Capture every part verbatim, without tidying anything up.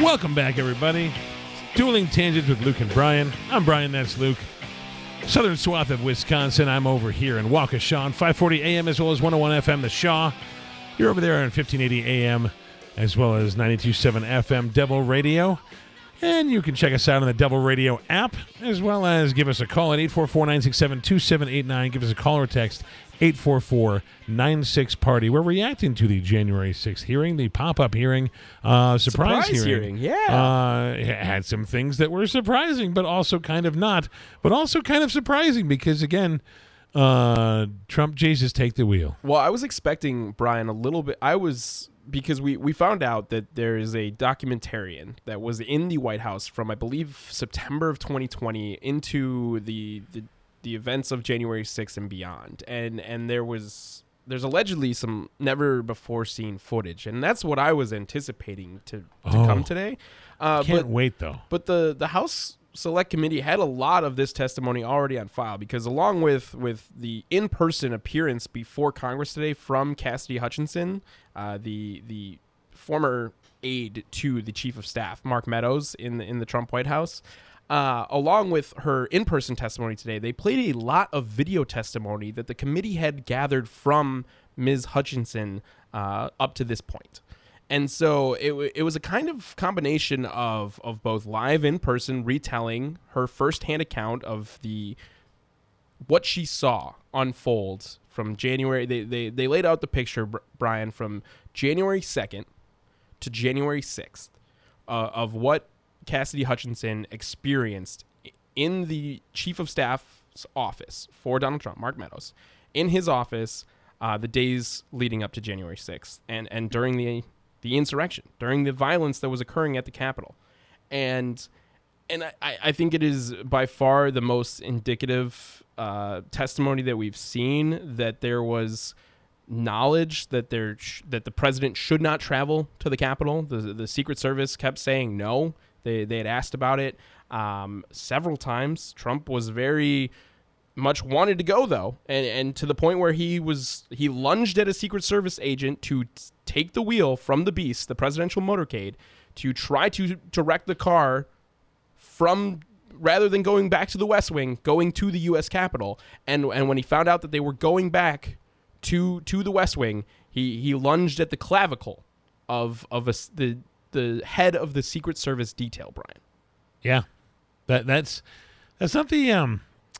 Welcome back, everybody. Dueling Tangents with Luke and Brian. I'm Brian, that's Luke. Southern swath of Wisconsin. I'm over here in Waukesha, five forty A M as well as one oh one F M, The Shaw. You're over there on fifteen eighty A M as well as ninety-two point seven F M Devil Radio. And you can check us out on the Devil Radio app, as well as give us a call at eight four four, nine six seven, two seven eight nine. Give us a call or text eight four four, nine six, party. We're reacting to the January sixth hearing, the pop-up hearing, uh, surprise, surprise hearing. hearing. Yeah. Uh, it had some things that were surprising, but also kind of not. But also kind of surprising because, again, uh, Trump Jesus take the wheel. Well, I was expecting, Brian, a little bit. I was... Because we, we found out that there is a documentarian that was in the White House from, I believe, September of twenty twenty into the the, the events of January sixth and beyond. And and there was there's allegedly some never before seen footage. And that's what I was anticipating to, to Oh. come today. Uh, Can't but, wait, though. But the, the House Select Committee had a lot of this testimony already on file because along with, with the in-person appearance before Congress today from Cassidy Hutchinson, uh, the the former aide to the Chief of Staff, Mark Meadows, in the, in the Trump White House, uh, along with her in-person testimony today, they played a lot of video testimony that the committee had gathered from Miz Hutchinson uh, up to this point. And so it w- it was a kind of combination of, of both live in-person retelling her firsthand account of the what she saw unfold from January. They, they, they laid out the picture, Brian, from January second to January sixth uh, of what Cassidy Hutchinson experienced in the Chief of Staff's office for Donald Trump, Mark Meadows, in his office uh, the days leading up to January sixth and, and during the... the insurrection, during the violence that was occurring at the Capitol. And and I, I think it is by far the most indicative uh, testimony that we've seen that there was knowledge that there sh- that the president should not travel to the Capitol. The, the Secret Service kept saying no. They, they had asked about it um, several times. Trump was very... much wanted to go though, and and to the point where he was he lunged at a Secret Service agent to t- take the wheel from the beast, the presidential motorcade, to try to direct the car from rather than going back to the West Wing, going to the U S Capitol. And and when he found out that they were going back to to the West Wing, he he lunged at the clavicle of of a, the the head of the Secret Service detail, Brian. Yeah, that that's that's not the um.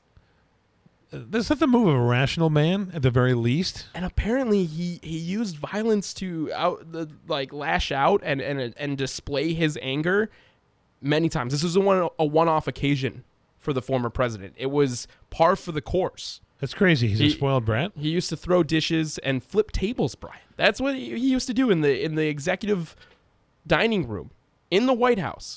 That's not the move of a rational man, at the very least. And apparently, he, he used violence to out the like lash out and, and and display his anger many times. This was a one a one off occasion for the former president. It was par for the course. That's crazy. He's He- a spoiled brat. He used to throw dishes and flip tables, Brian. That's what he, he used to do in the in the executive dining room in the White House.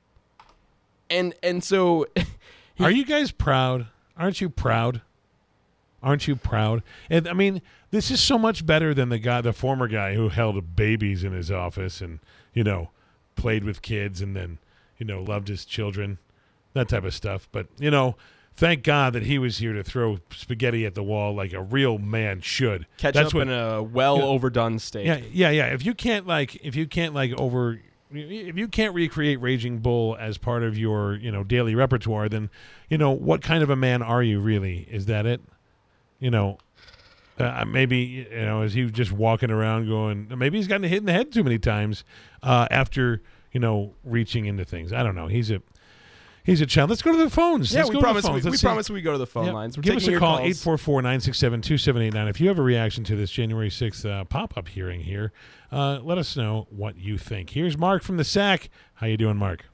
And and so, he, Are you guys proud? Aren't you proud? Aren't you proud? And I mean, this is so much better than the guy, the former guy who held babies in his office and, you know, played with kids and then, you know, loved his children, that type of stuff. But, you know, thank God that he was here to throw spaghetti at the wall like a real man should. catch That's up what, in a well yeah. overdone state. Yeah, yeah, yeah. If you can't like, if you can't like over, if you can't recreate Raging Bull as part of your, you know, daily repertoire, then, you know, what kind of a man are you really? Is that it? You know, uh, maybe, you know, is he just walking around going, maybe he's gotten hit in the head too many times uh, after, you know, reaching into things. I don't know. He's a, he's a child. Let's go to the phones. Yeah, Let's we go to the promise. We, phones. we Let's see. promise we go to the phone Yep. lines. We're Give us taking a your call, calls. eight four four, nine six seven, two seven eight nine. If you have a reaction to this January sixth uh, pop-up hearing here, uh, let us know what you think. Here's Mark from the S A C. How you doing, Mark?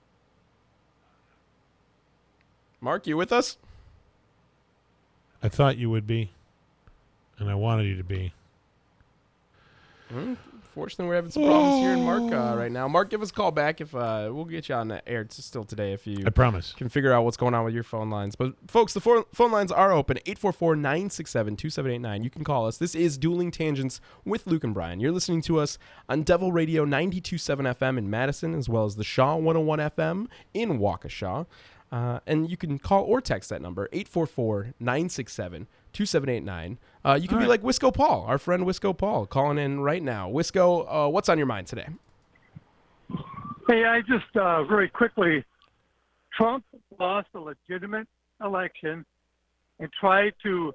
Mark, you with us? I thought you would be, and I wanted you to be. Hmm, Fortunately, we're having some problems here in Mark uh, right now. Mark, give us a call back if uh, we'll get you on the air t- still today if you I promise. can figure out what's going on with your phone lines. But folks, the phone phone lines are open. eight four four, nine six seven, two seven eight nine. You can call us. This is Dueling Tangents with Luke and Brian. You're listening to us on Devil Radio ninety-two point seven F M in Madison, as well as the Shaw one oh one F M in Waukesha. Uh, and you can call or text that number, eight four four, nine six seven, two seven eight nine. Uh, you can All be right. like Wisco Paul, our friend Wisco Paul, calling in right now. Wisco, uh, what's on your mind today? Hey, I just uh, very quickly, Trump lost a legitimate election and tried to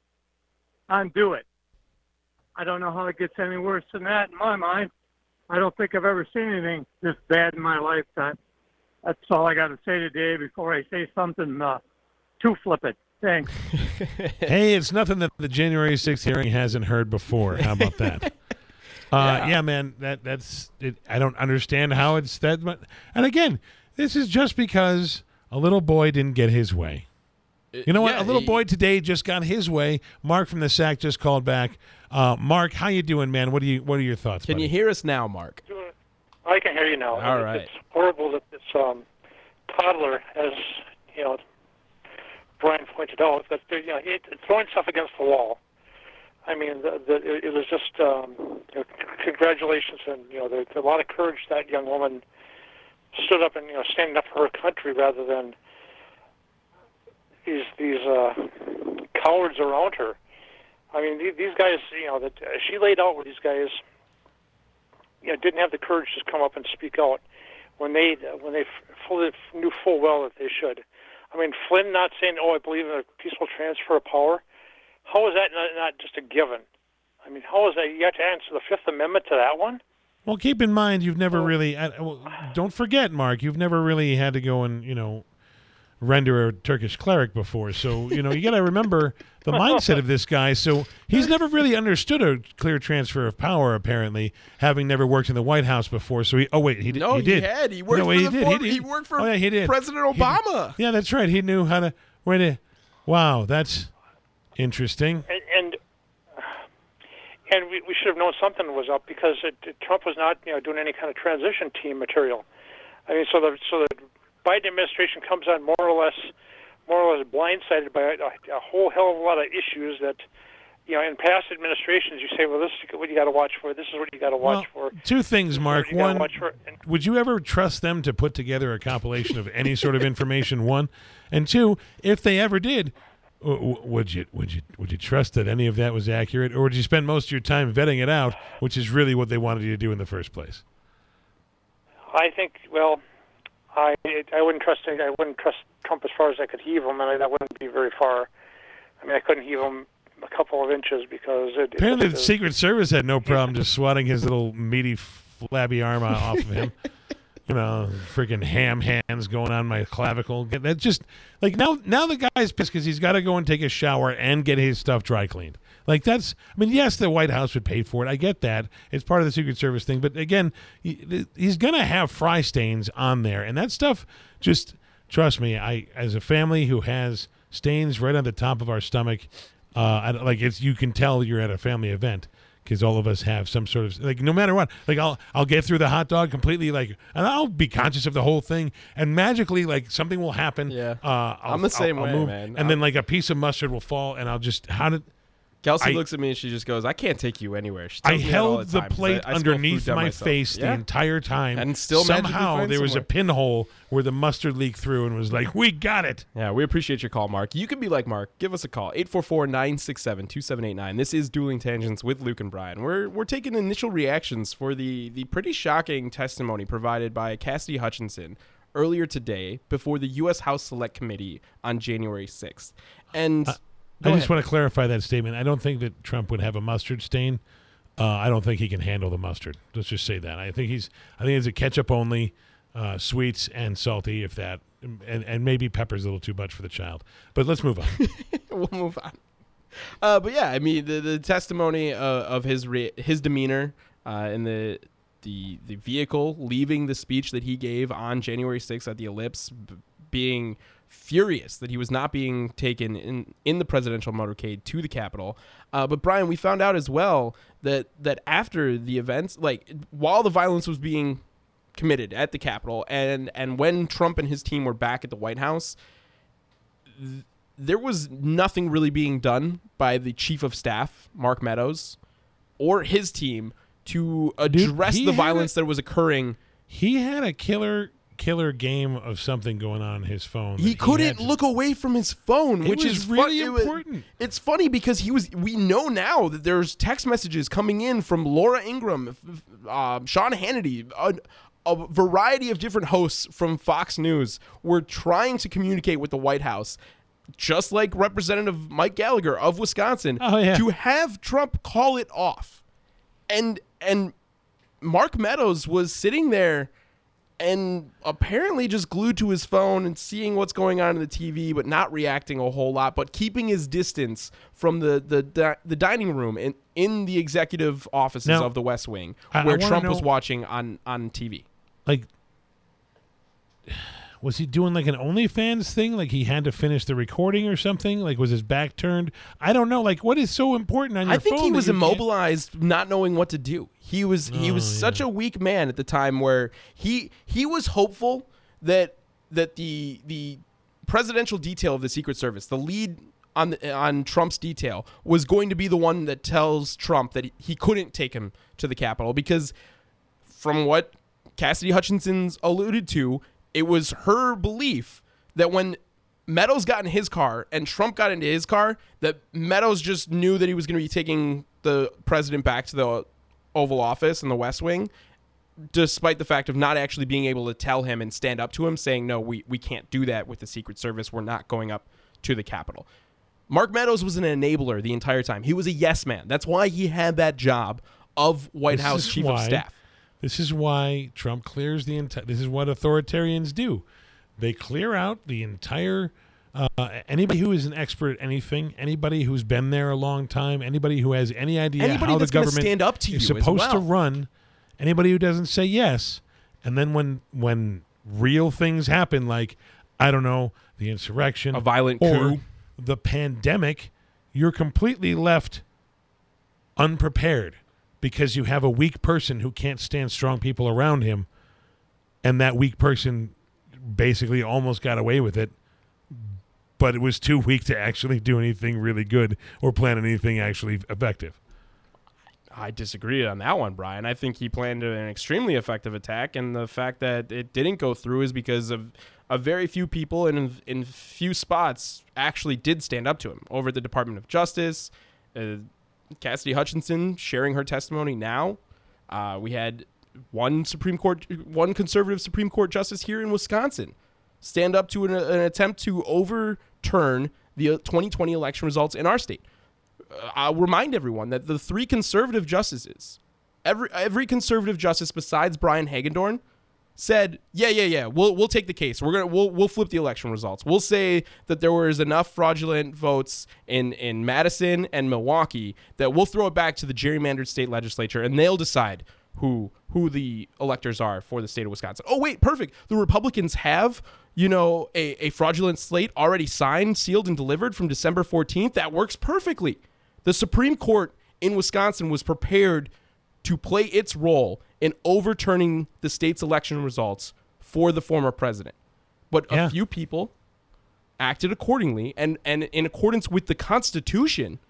undo it. I don't know how it gets any worse than that in my mind. I don't think I've ever seen anything this bad in my lifetime. That's all I got to say today before I say something uh, too flippant. Thanks. Hey, it's nothing that the January sixth hearing hasn't heard before. How about that? uh, yeah. yeah, man, that that's it. I don't understand how it's that much. And again, this is just because a little boy didn't get his way. You know what? Yeah, a little he, boy today just got his way. Mark from the S A C just called back. Uh, Mark, how you doing, man? What do you What are your thoughts? Can buddy? you hear us now, Mark? I can hear you now. All it's, right. It's horrible that this um, toddler, as you know, Brian pointed out, that you know, it, throwing stuff against the wall. I mean, the, the, it was just um, you know, congratulations, and you know, there's a lot of courage that young woman stood up and you know, standing up for her country rather than these these uh, cowards around her. I mean, these, these guys, you know, that uh, she laid out where these guys, you know, didn't have the courage to come up and speak out when they when they fully knew full well that they should. I mean, Flynn not saying, "Oh, I believe in a peaceful transfer of power." How is that not, not just a given? I mean, how is that? You have to answer the Fifth Amendment to that one. Well, keep in mind you've never really. Uh, well, don't forget, Mark, you've never really had to go and you know render a Turkish cleric before. So you know you got to remember the mindset of this guy. So he's never really understood a clear transfer of power. Apparently, having never worked in the White House before. So he. Oh wait, he did. No, he did. he had. He worked no, for he the did. former, he, he worked for oh, yeah, he did. President Obama. He, yeah, that's right. He knew how to. Wait a. Wow, that's interesting. And and, and we, we should have known something was up because it, it, Trump was not you know doing any kind of transition team material. I mean, so the so the Biden administration comes on more or less more or less blindsided by a, a whole hell of a lot of issues that. You know, in past administrations, you say, "Well, this is what you got to watch for. This is what you got to watch well, for." Two things, Mark. One, for. would you ever trust them to put together a compilation of any sort of information? One, and two, if they ever did, w- would you would you would you trust that any of that was accurate, or would you spend most of your time vetting it out, which is really what they wanted you to do in the first place? I think. Well, I I wouldn't trust. I wouldn't trust Trump as far as I could heave him, and that wouldn't be very far. I mean, I couldn't heave him a couple of inches because it, apparently it, the Secret Service had no problem just swatting his little meaty, flabby arm off of him. You know, freaking ham hands going on my clavicle. That just like now. Now the guy's pissed because he's got to go and take a shower and get his stuff dry cleaned. Like that's. I mean, yes, the White House would pay for it. I get that. It's part of the Secret Service thing. But again, he, he's gonna have fry stains on there, and that stuff. Just trust me. I, as a family who has stains right on the top of our stomach. Uh, I, like it's you can tell you're at a family event because all of us have some sort of like no matter what like I'll I'll get through the hot dog completely like and I'll be conscious of the whole thing and magically like something will happen. Yeah, uh, I'll, I'm the same I'll, I'll way, move, man. And I'm, then like a piece of mustard will fall and I'll just how did. Kelsey I, looks at me and she just goes, "I can't take you anywhere." She I tells me that all held the, the time, plate I, I underneath my myself. face yeah. the entire time, and still somehow there was somewhere. a pinhole where the mustard leaked through and was like, "We got it." Yeah, we appreciate your call, Mark. You can be like Mark. Give us a call eight four four, nine six seven, two seven eight nine. This is Dueling Tangents with Luke and Brian. We're we're taking initial reactions for the the pretty shocking testimony provided by Cassidy Hutchinson earlier today before the U S House Select Committee on January sixth. And Uh, I just want to clarify that statement. I don't think that Trump would have a mustard stain. Uh, I don't think he can handle the mustard. Let's just say that. I think he's. I think it's a ketchup only, uh, sweets and salty, if that, and and maybe pepper's a little too much for the child. But let's move on. We'll move on. Uh, but yeah, I mean the the testimony uh, of his re- his demeanor uh, in the the the vehicle leaving the speech that he gave on January sixth at the Ellipse, b- being furious that he was not being taken in, in the presidential motorcade to the Capitol. Uh, but Brian, we found out as well that that after the events, like while the violence was being committed at the Capitol and, and when Trump and his team were back at the White House, th- there was nothing really being done by the chief of staff, Mark Meadows, or his team to address Dude, the violence a, that was occurring. He had a killer killer game of something going on in his phone. He couldn't he look away from his phone, it which was is really fun- important. It was, it's funny because he was. We know now that there's text messages coming in from Laura Ingraham, uh, Sean Hannity, a, a variety of different hosts from Fox News were trying to communicate with the White House, just like Representative Mike Gallagher of Wisconsin, oh, yeah. to have Trump call it off. And and Mark Meadows was sitting there and apparently just glued to his phone and seeing what's going on in the T V, but not reacting a whole lot, but keeping his distance from the the, the dining room in, in the executive offices now, of the West Wing, I, where I Trump know, was watching on, on T V. Like, was he doing like an OnlyFans thing? Like he had to finish the recording or something? Like was his back turned? I don't know. Like what is so important on your I think phone he was that you immobilized, not knowing what to do. He was he Oh, was yeah. such a weak man at the time where he he was hopeful that that the the presidential detail of the Secret Service, the lead on the, on Trump's detail, was going to be the one that tells Trump that he, he couldn't take him to the Capitol, because from what Cassidy Hutchinson's alluded to, it was her belief that when Meadows got in his car and Trump got into his car, that Meadows just knew that he was going to be taking the president back to the Oval Office in the West Wing, despite the fact of not actually being able to tell him and stand up to him, saying, no, we, we can't do that with the Secret Service. We're not going up to the Capitol. Mark Meadows was an enabler the entire time. He was a yes man. That's why he had that job of White This House is Chief why- of Staff. This is why Trump clears the entire. This is what authoritarians do. They clear out the entire. Uh, anybody who is an expert at anything, anybody who's been there a long time, anybody who has any idea Anybody how the that's gonna government stand up to is you as supposed to well. run, anybody who doesn't say yes, and then when when real things happen, like I don't know, the insurrection, A violent or coup. the pandemic, you're completely left unprepared. Because you have a weak person who can't stand strong people around him, and that weak person basically almost got away with it, but it was too weak to actually do anything really good or plan anything actually effective. I disagree on that one, Brian. I think he planned an extremely effective attack, and the fact that it didn't go through is because of a very few people and in, in few spots actually did stand up to him. Over at the Department of Justice, uh, Cassidy Hutchinson sharing her testimony now. Uh, we had one Supreme Court, one conservative Supreme Court justice here in Wisconsin stand up to an, an attempt to overturn the twenty twenty election results in our state. Uh, I'll remind everyone that the three conservative justices, every every conservative justice besides Brian Hagedorn, said, yeah, yeah, yeah, we'll we'll take the case. We're gonna we'll we'll flip the election results. We'll say that there was enough fraudulent votes in, in Madison and Milwaukee that we'll throw it back to the gerrymandered state legislature, and they'll decide who who the electors are for the state of Wisconsin. Oh wait, perfect. The Republicans have, you know, a, a fraudulent slate already signed, sealed, and delivered from December fourteenth. That works perfectly. The Supreme Court in Wisconsin was prepared to play its role in overturning the state's election results for the former president. But Yeah. a few people acted accordingly and, and in accordance with the Constitution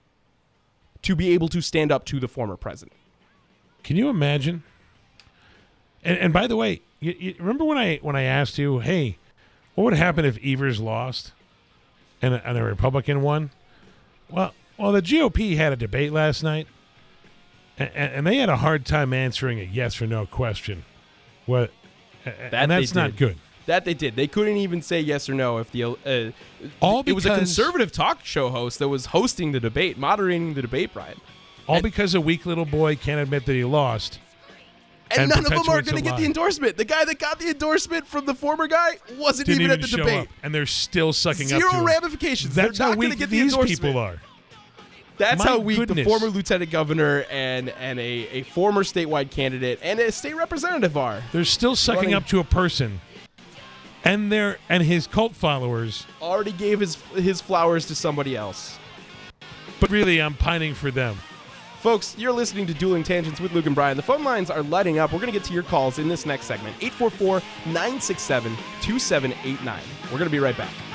to be able to stand up to the former president. Can you imagine? And, and by the way, you, you remember when I when I asked you, hey, what would happen if Evers lost and a, and a Republican won? Well, well, the G O P had a debate last night, and, and they had a hard time answering a yes or no question. What? That and that's they not did. good. That they did. They couldn't even say yes or no if the uh, All it was a because- conservative talk show host that was hosting the debate, moderating the debate, Brian. All And- because a weak little boy can't admit that he lost. And, And none of them are perpetuates going to a get lie. the endorsement. The guy that got the endorsement from the former guy wasn't Didn't even, even, at the show debate. up, and they're still sucking up to Zero him. ramifications. That's They're how not going to weak get the these endorsement. people are. That's My how weak goodness. the former lieutenant governor and and a, a former statewide candidate and a state representative are. They're still sucking Running- up to a person, and their and his cult followers. Already gave his his flowers to somebody else. But really, I'm pining for them. Folks, you're listening to Dueling Tangents with Luke and Brian. The phone lines are lighting up. We're going to get to your calls in this next segment. eight four four, nine six seven, two seven eight nine. We're going to be right back.